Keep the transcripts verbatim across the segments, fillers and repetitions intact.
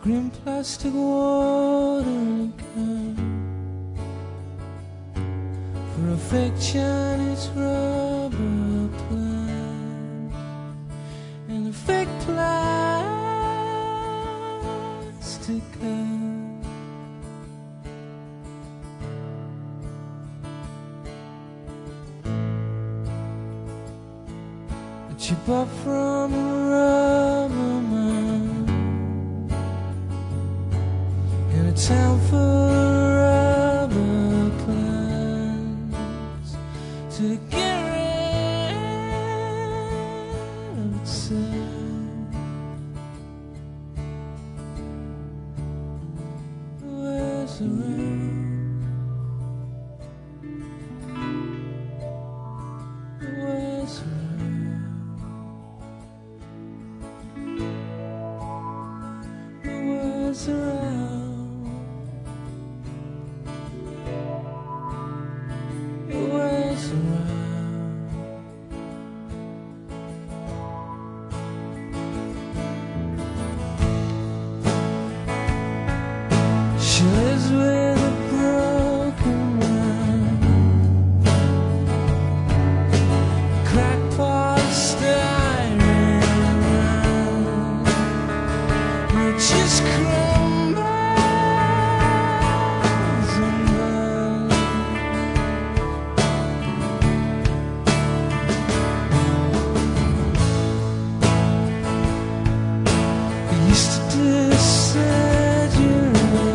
green plastic watering can for a fake Chinese rubber plant and a fake plastic can. That you bought from a rubber man in a town full of rubber plants to get rid of itself. Where's the rain? Where's the rain? Where's the rain? She lives with a broken man, crackpot styrene, it just crumbles and burns. He used to do surgery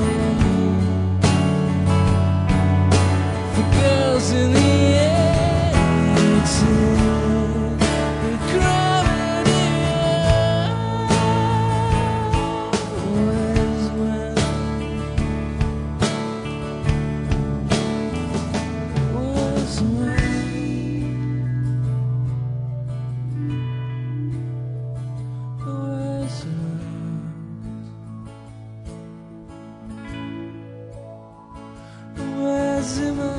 in the eighties, the gravity always went. Always went. Always went. Always went.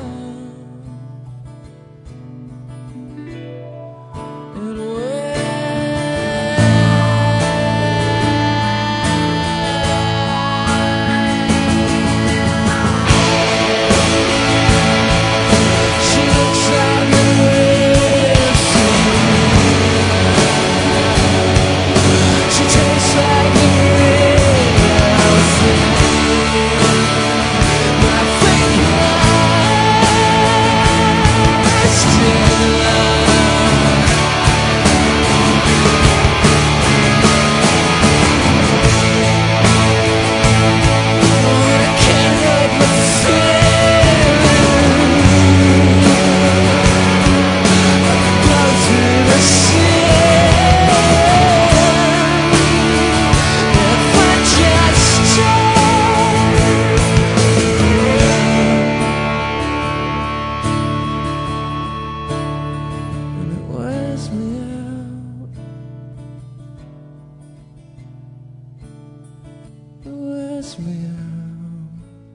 It wears me out.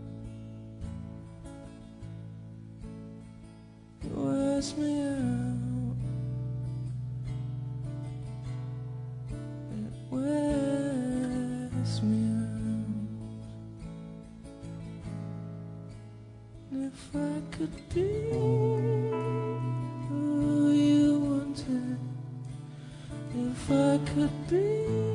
It wears me out. It wears me out. And if I could be who you wanted, if I could be